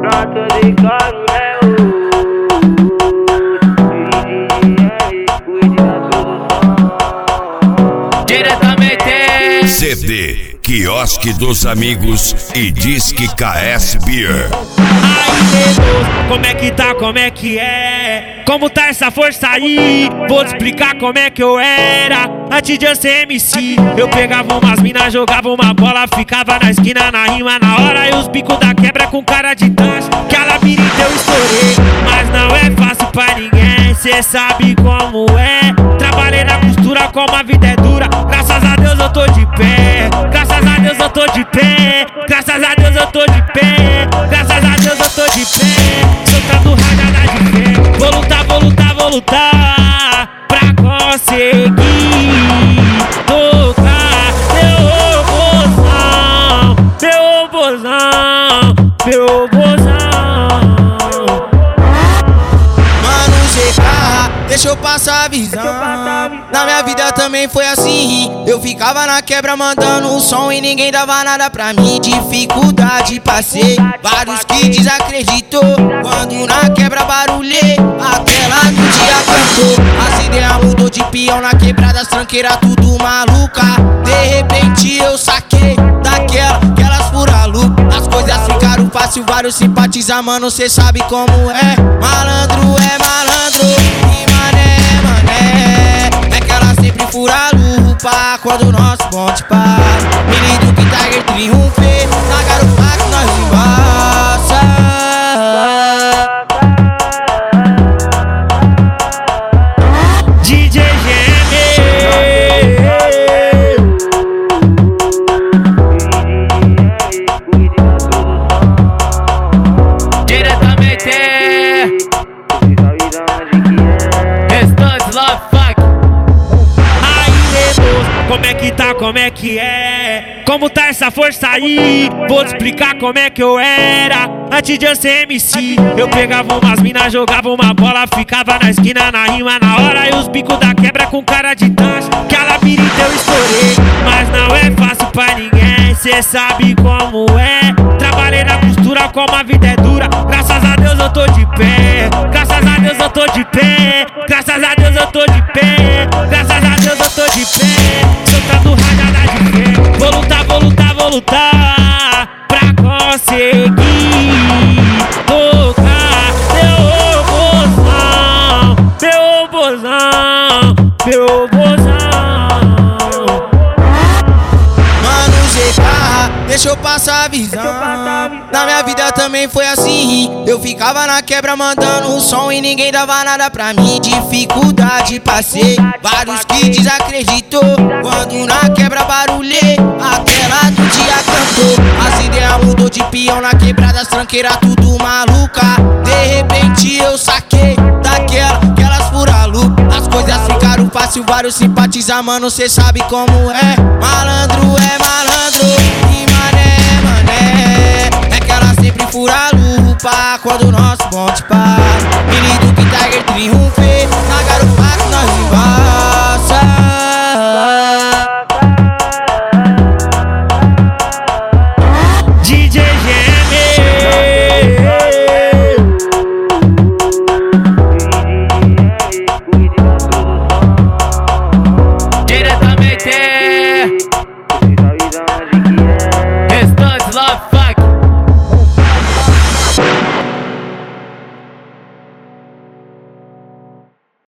Não tô ligado, né? Diretamente CD Quiosque dos Amigos e Disque KS Beer. Aí, nego, como é que tá, como é que é? Como tá essa força aí? Vou te explicar como é que eu era antes de eu ser MC. Eu pegava umas minas, jogava uma bola, ficava na esquina, na rima, na hora. E os bicos da quebra com cara de taxa, que a labirinto eu estourei. Mas não é fácil pra ninguém, cê sabe como é. Trabalhei na costura como a vida é dura. Graças a Deus eu tô de pé, graças a Deus eu tô de pé, graças a Deus eu tô de pé, graças a Deus eu tô de pé. Soltando rajada de fé. Vou lutar, vou lutar, vou lutar pra conseguir tocar meu bozão, meu bozão, meu bozão. Mano, GK, deixa eu passar a visão. Na minha vida também foi assim. Eu ficava na quebra mandando um som e ninguém dava nada pra mim. Dificuldade passei, vários que desacreditou. Quando na quebra barulhei, aquela do dia cantou. As ideias mudou de peão na quebrada, as tranqueiras tudo maluca. De repente eu saquei daquelas fura lupa. As coisas ficaram fácil, vários simpatizam, mano, cê sabe como é. Malandro é malandro e mané é mané. É que ela sempre fura lupa quando o nosso bonde para. Menino que Tiger triunfe, na garupa que nós embaça. DJ diretamente Restante Love Funk. Aí, nego, como é que tá, como é que é? Como tá essa força aí? Vou te explicar como é que eu era antes de eu ser MC. Eu pegava umas minas, jogava uma bola, ficava na esquina, na rima, na hora. E os bicos da quebra com cara de taxa, que a labirinto eu estourei. Mas não é fácil pra ninguém, cê sabe como é. Trabalhei na costura como a vida é dura. Graças a Deus eu tô de pé, graças a Deus eu tô de pé, graças a Deus eu tô de pé, graças a Deus eu tô de pé. Soltando rajada de fé. Vou lutar, vou lutar, vou lutar pra conseguir tocar meu bozão, meu bozão, meu bozão. Mano, GK, deixa eu passar a visão. Na minha vida também foi assim. Eu ficava na quebra mandando um som e ninguém dava nada pra mim. Dificuldade passei, vários que desacreditou. Quando na quebra barulhei, aquela do dia cantou. As ideias mudou de peão na quebrada, as tranqueiras tudo maluca. De repente eu saquei daquelas fura lupa. As coisas ficaram fácil, vários simpatizam, mano, cê sabe como é. Malandro é malandro e mané é mané. É que ela sempre fura lupa quando o nosso bonde para. Menino que Tiger triunfe, na garupa